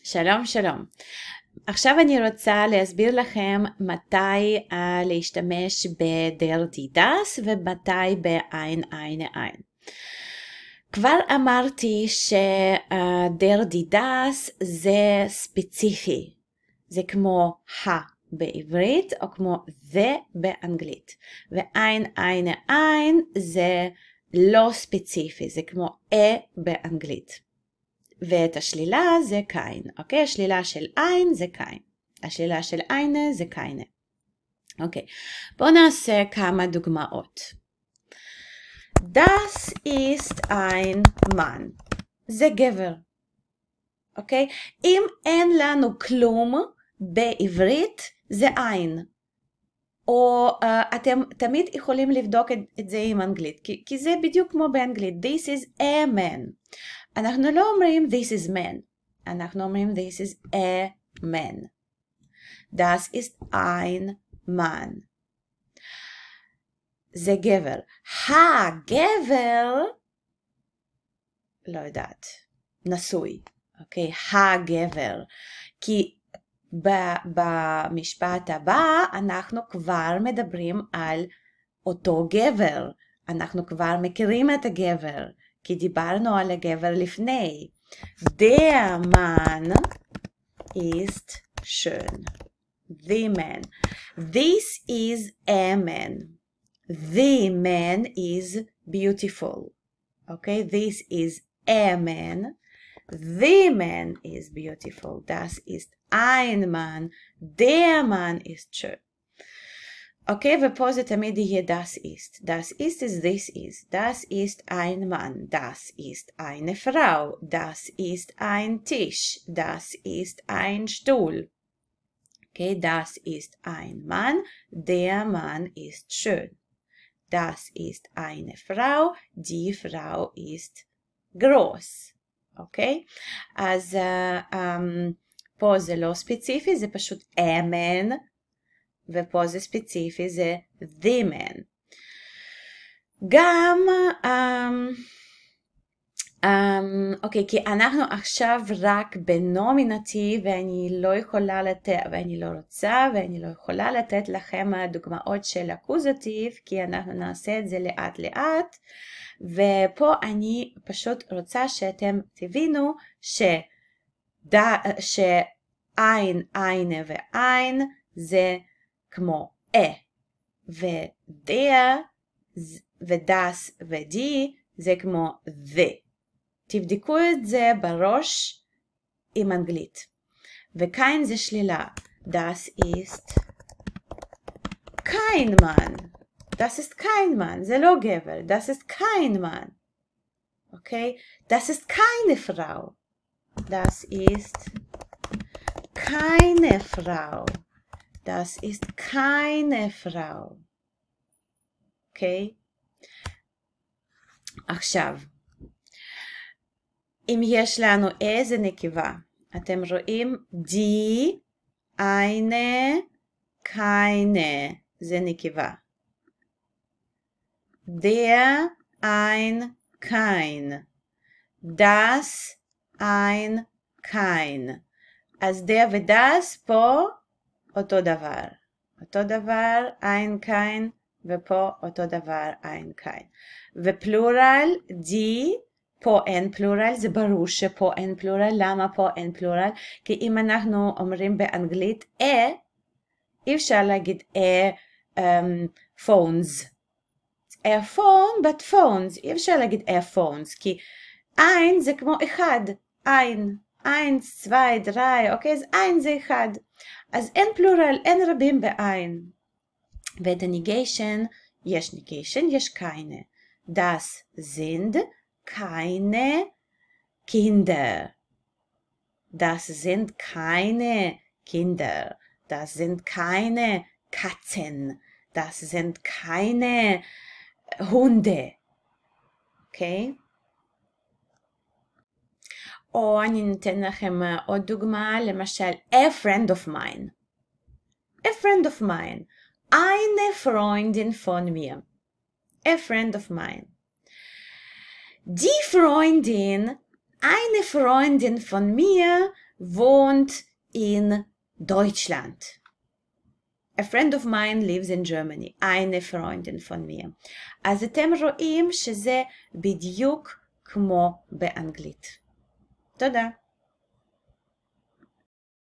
שלום, שלום. עכשיו אני רוצה להסביר לכם מתי להשתמש בדר די דאס ומתי בעין עין עין. כבר אמרתי שדר די דאס זה ספציפי, זה כמו בעברית או כמו זה באנגלית, ועין עין עין זה לא ספציפי, זה כמו באנגלית. ואת השלילה זה קיין, אוקיי? השלילה של עין זה קיין. השלילה של עינה זה קיינה. אוקיי, בואו נעשה כמה דוגמאות. Das ist ein Mann. זה גבר. אוקיי? אם אין לנו כלום בעברית, זה עין. או אתם תמיד יכולים לבדוק את זה עם אנגלית, כי זה בדיוק כמו באנגלית. This is a man. אנחנו לא אומרים this is man. אנחנו אומרים this is a man. Das ist ein Mann. זה גבר. הגבר, לא יודעת, נשוי. אוקיי? הגבר. כי במשפט הבא אנחנו כבר מדברים על אותו גבר. אנחנו כבר מכירים את הגבר. כי דיברנו על הגבר לפני. Der Mann ist schön. The man. This is a man. The man is beautiful. Okay, this is a man. The man is beautiful. Das ist ein Mann. Der Mann ist schön. אוקיי, ופה זה תמיד יהיה das ist. Das ist is this is. Das ist ein Mann. Das ist eine Frau. Das ist ein Tisch. Das ist ein Stuhl. Okay, das ist ein Mann. Der Mann ist schön. Das ist eine Frau. Die Frau ist groß. אוקיי? אז פה זה לא ספציפי, זה פשוט a man. ופה זה ספציפי, זה the man. גם, אוקיי, כי אנחנו עכשיו רק בנומינטיב, ואני לא יכולה לתת, ואני לא רוצה, ואני לא יכולה לתת לכם דוגמאות של אקוזטיב, כי אנחנו נעשה את זה לאט לאט, ופה אני פשוט רוצה שאתם תבינו שעין, עין ועין, זה כמו ודיה ודס ודי זה כמו the. תבדקו את זה בראש עם אנגלית. וקיין זה שלילה. Das ist kein Mann. Das ist kein Mann. זה לא גבר. Das ist kein Mann. אוקיי? Das ist keine Frau. Das ist keine Frau. Das ist keine Frau. אוקיי? עכשיו, אם יש לנו איזה נקבה, אתם רואים די, eine, keine, זה נקבה. Der, ein, kein. Das, ein, kein. אז der ודס פה אותו דבר. אותו דבר, ein, kein, ופה אותו דבר, ein, kein. ופלורל, די, פה אין פלורל, זה ברור שפה אין פלורל. למה פה אין פלורל? כי אם אנחנו אומרים באנגלית אי אפשר להגיד phones. A phone, but phones. אי אפשר להגיד phones, כי ein זה כמו אחד. ein, 1, 2, 3, אוקיי? אז ein זה אחד. אז אין פלורל, אין רבים בעין. ואת הניגיישן, יש ניגיישן, יש keine. Das sind keine Kinder. Das sind keine Kinder. Das sind keine Katzen. Das sind keine Hunde. אוקיי? או אני נותן לכם עוד דוגמה, למשל, a friend of mine. A friend of mine. Eine Freundin von mir. A friend of mine. Die Freundin, eine Freundin von mir wohnt in Deutschland. A friend of mine lives in Germany. eine Freundin von mir. אז אתם רואים שזה בדיוק כמו באנגלית. תודה.